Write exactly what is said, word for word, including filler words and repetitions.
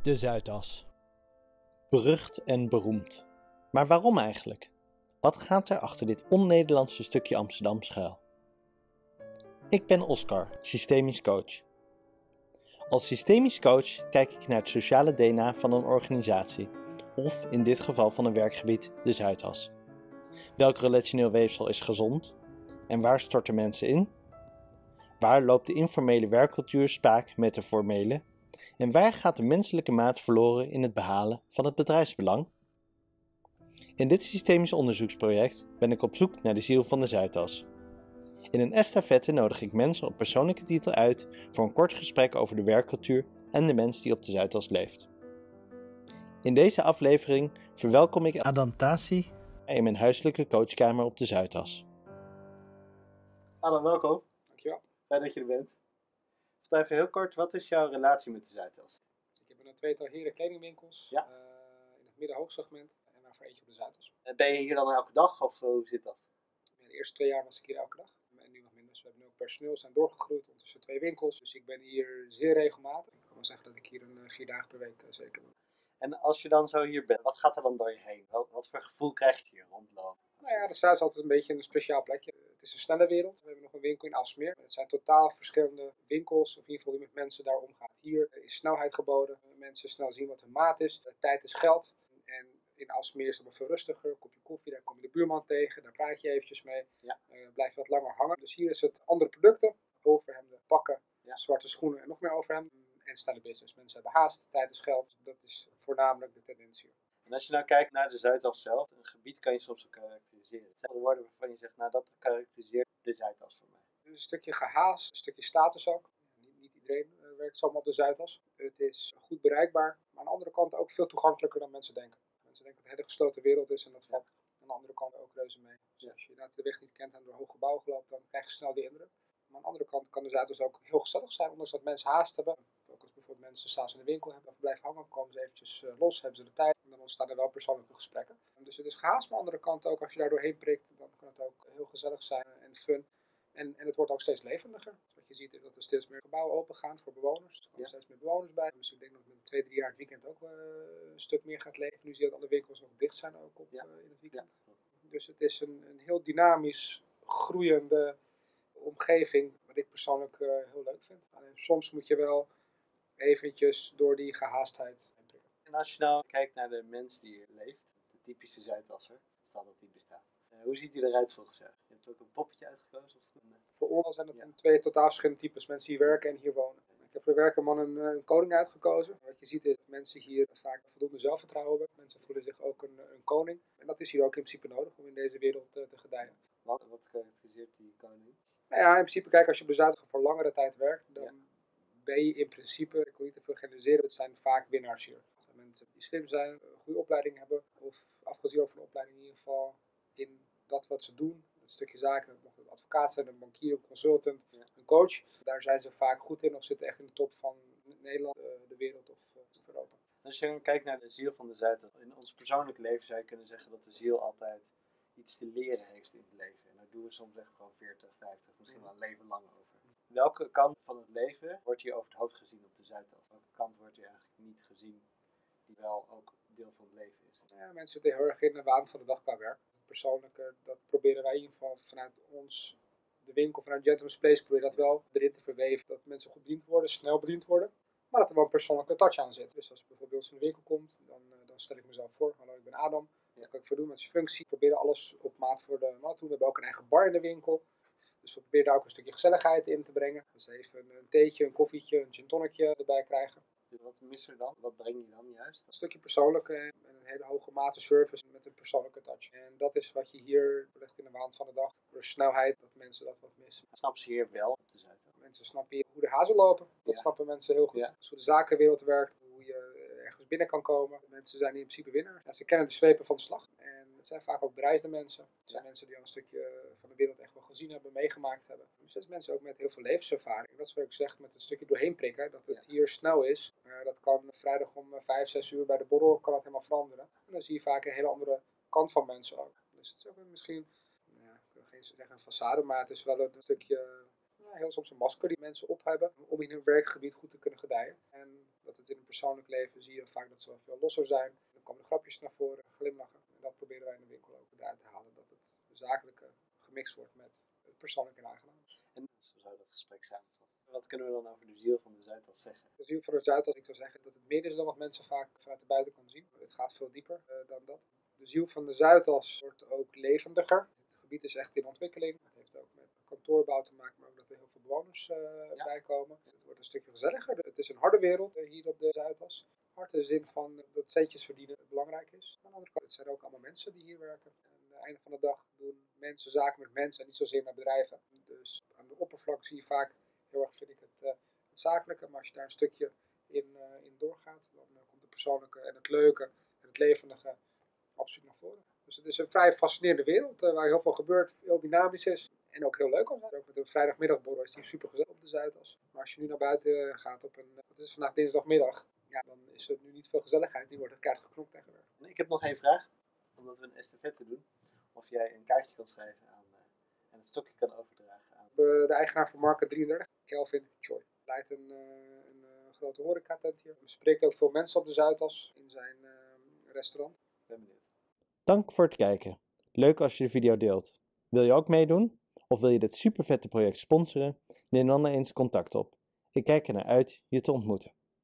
De Zuidas. Berucht en beroemd. Maar waarom eigenlijk? Wat gaat er achter dit on-Nederlandse stukje Amsterdam schuil? Ik ben Oscar, systemisch coach. Als systemisch coach kijk ik naar het sociale D N A van een organisatie, of in dit geval van een werkgebied, de Zuidas. Welk relationeel weefsel is gezond? En waar storten mensen in? Waar loopt de informele werkcultuur spaak met de formele? En waar gaat de menselijke maat verloren in het behalen van het bedrijfsbelang? In dit systemisch onderzoeksproject ben ik op zoek naar de ziel van de Zuidas. In een estafette nodig ik mensen op persoonlijke titel uit voor een kort gesprek over de werkcultuur en de mens die op de Zuidas leeft. In deze aflevering verwelkom ik Adam Tassi in mijn huiselijke coachkamer op de Zuidas. Adam, welkom. Dankjewel. Fijn dat je er bent. Vertel even heel kort, wat is jouw relatie met de Zuidas? Ik heb een tweetal heren kledingwinkels Ja. uh, in het midden-hoogsegment en daarvoor eentje op de Zuidas. Ben je hier dan elke dag of hoe zit dat? In de eerste twee jaar was ik hier elke dag en nu nog minder. Dus we hebben nu ook personeel, zijn doorgegroeid ondertussen twee winkels. Dus ik ben hier zeer regelmatig. Ik kan wel zeggen dat ik hier een uh, vier dagen per week uh, zeker ben. En als je dan zo hier bent, wat gaat er dan door je heen? Wat, wat voor gevoel krijg je hier rondlopen? Nou ja, de Zuidas is altijd een beetje een speciaal plekje. Het is een snelle wereld. We hebben nog een winkel in Aalsmeer. Het zijn totaal verschillende winkels, of in ieder geval die met mensen daar omgaan. Hier is snelheid geboden. Mensen snel zien wat hun maat is. Tijd is geld. En in Aalsmeer is het wat veel rustiger. Een kopje koffie, daar kom je de buurman tegen. Daar praat je eventjes mee. Ja. Uh, blijf je wat langer hangen. Dus hier is het andere producten. Overhemden, pakken, ja. zwarte schoenen en nog meer overhemden. En snelle business. Mensen hebben haast. Tijd is geld. Dat is voornamelijk de tendens hier. En als je nou kijkt naar de Zuidas zelf, een gebied kan je soms ook karakteriseren. Het zijn woorden waarvan je zegt, nou dat karakteriseert de Zuidas voor mij. Een stukje gehaast, een stukje status ook. Niet, niet iedereen uh, werkt zomaar op de Zuidas. Het is goed bereikbaar, maar aan de andere kant ook veel toegankelijker dan mensen denken. Mensen denken dat het een hele gesloten wereld is en dat valt ja. aan de andere kant ook reuze mee. Dus ja. als je de weg niet kent en door hoge gebouwen loopt, dan krijg je snel die indruk. Maar aan de andere kant kan de Zuidas ook heel gezellig zijn, ondanks dat mensen haast hebben. Ook als bijvoorbeeld mensen staan ze in de winkel, hebben of blijven hangen, komen ze eventjes uh, los, hebben ze de tijd. En dan ontstaan er wel persoonlijke gesprekken. En dus het is gehaast, maar aan de andere kant ook, als je daar doorheen prikt, dan kan het ook heel gezellig zijn en fun. En, en het wordt ook steeds levendiger. Dus wat je ziet is dat er steeds meer gebouwen open gaan voor bewoners. Er komen ja. steeds meer bewoners bij. Dus ik denk dat met twee, drie jaar het weekend ook uh, een stuk meer gaat leven. Nu zie je dat alle winkels nog dicht zijn ook op, ja. uh, in het weekend. Ja. Dus het is een, een heel dynamisch, groeiende omgeving. Wat ik persoonlijk uh, heel leuk vind. Alleen soms moet je wel eventjes door die gehaastheid. En als je nou kijkt naar de mens die hier leeft, de typische Zuidasser, stel dat die bestaat. Uh, hoe ziet die eruit volgens jou? Je hebt ook een poppetje uitgekozen? Of nee? Voor ons zijn het ja. twee totaal verschillende types mensen die werken en hier wonen. Ik heb voor de werkerman een, een koning uitgekozen. Wat je ziet is dat mensen hier vaak voldoende zelfvertrouwen hebben. Mensen voelen zich ook een, een koning. En dat is hier ook in principe nodig om in deze wereld uh, te gedijen. Wat, wat karakteriseert die koning? Nou ja, in principe kijk, als je op de Zuidas voor langere tijd werkt, dan ja. ben je in principe, ik wil niet te veel generaliseren, het zijn vaak winnaars hier. Het zijn mensen die slim zijn, een goede opleiding hebben, of afgezien van een opleiding in ieder geval in dat wat ze doen. Een stukje zaken, dat mocht een advocaat zijn, een bankier, een consultant, ja. een coach. Daar zijn ze vaak goed in of zitten echt in de top van Nederland, de wereld of, of Europa. Als je kijkt naar de ziel van de Zuidas, in ons persoonlijk leven zou je kunnen zeggen dat de ziel altijd iets te leren heeft in het leven. En daar doen we soms echt gewoon veertig, vijftig, misschien wel een leven lang over. Welke kant van het leven wordt hier over het hoofd gezien op de Zuidas? Welke kant wordt hier eigenlijk niet gezien die wel ook deel van het leven is? Ja, mensen zitten heel erg in de waan van de dag qua werk. Persoonlijke, dat proberen wij in ieder geval vanuit ons, de winkel, vanuit Gentleman's Place, proberen dat wel erin te verweven. Dat mensen goed bediend worden, snel bediend worden. Maar dat er wel een persoonlijke touch aan zit. Dus als je bijvoorbeeld in de winkel komt, dan, uh, dan stel ik mezelf voor. Hallo, ik ben Adam. Wat kan ik voor doen met zijn functie? We proberen alles op maat voor de man te doen. We hebben ook een eigen bar in de winkel. Dus we proberen daar ook een stukje gezelligheid in te brengen. Dus even een theetje, een koffietje, een gin tonicje erbij krijgen. Wat mis er dan? Wat breng je dan juist? Een stukje persoonlijke en een hele hoge mate service met een persoonlijke touch. En dat is wat je hier legt in de waan van de dag. Door de snelheid dat mensen dat wat missen. Snappen ze hier wel op de Zuidas? Mensen snappen hier hoe de hazen lopen. Dat ja. snappen mensen heel goed. Ja. Dus hoe de zakenwereld werkt, hoe je ergens binnen kan komen. Mensen zijn in principe winnaar. Ja, ze kennen de zwepen van de slag. En het zijn vaak ook bereisde mensen. Het zijn ja. mensen die al een stukje van de wereld echt wel gezien hebben, meegemaakt hebben. Dus dat zijn mensen ook met heel veel levenservaring. Dat is wat ik zeg, met een stukje doorheen prikken. Dat het ja. hier snel is. Uh, dat kan vrijdag om vijf, zes uur bij de borrel kan het helemaal veranderen. En dan zie je vaak een hele andere kant van mensen ook. Dus het is ook misschien, ja, ik wil geen zeggen een façade, maar het is wel een stukje... ja, heel soms een masker die mensen op hebben om in hun werkgebied goed te kunnen gedijen. En dat het in hun persoonlijk leven zie je vaak dat ze wel veel losser zijn. Dan komen de grapjes naar voren, glimlachen. En dat proberen wij in de winkel ook eruit te halen. Dat het zakelijke gemixt wordt met het persoonlijke en aangenaam. En zo zou dat gesprek samenvatten. Wat kunnen we dan over de ziel van de Zuidas zeggen? De ziel van de Zuidas, ik zou zeggen dat het meer is dan wat mensen vaak vanuit de buitenkant zien. Het gaat veel dieper uh, dan dat. De ziel van de Zuidas wordt ook levendiger. Het gebied is echt in ontwikkeling. Het heeft ook met kantoorbouw te maken, maar ook dat er heel veel bewoners uh, ja. bij komen. Het wordt een stukje gezelliger. Het is een harde wereld uh, hier op de Zuidas. Hard in de zin van uh, dat centjes verdienen belangrijk is. Aan de andere kant, het zijn ook allemaal mensen die hier werken. En aan het einde van de dag doen mensen zaken met mensen en niet zozeer met bedrijven. Dus aan de oppervlak zie je vaak heel erg, vind ik, het, uh, het zakelijke. Maar als je daar een stukje in, uh, in doorgaat, dan uh, komt het persoonlijke en het leuke en het levendige absoluut naar voren. Dus het is een vrij fascinerende wereld uh, waar heel veel gebeurt, heel dynamisch is en ook heel leuk om. Ook met een vrijdagmiddagborrel is die super gezellig op de Zuidas. Maar als je nu naar buiten gaat op een, het is vandaag dinsdagmiddag, ja, dan is er nu niet veel gezelligheid. Nu wordt het keihard geknopt tegenwoordig. Ik heb nog één vraag, omdat we een estafette doen. Of jij een kaartje kan schrijven aan, uh, en het stokje kan overdragen aan... De, de eigenaar van Market drieëndertig, Kelvin Choi, leidt een, uh, een uh, grote horecatent hier. Hij spreekt ook veel mensen op de Zuidas in zijn uh, restaurant. Ik ben benieuwd. Dank voor het kijken. Leuk als je de video deelt. Wil je ook meedoen? Of wil je dit supervette project sponsoren? Neem dan eens contact op. Ik kijk er naar uit je te ontmoeten.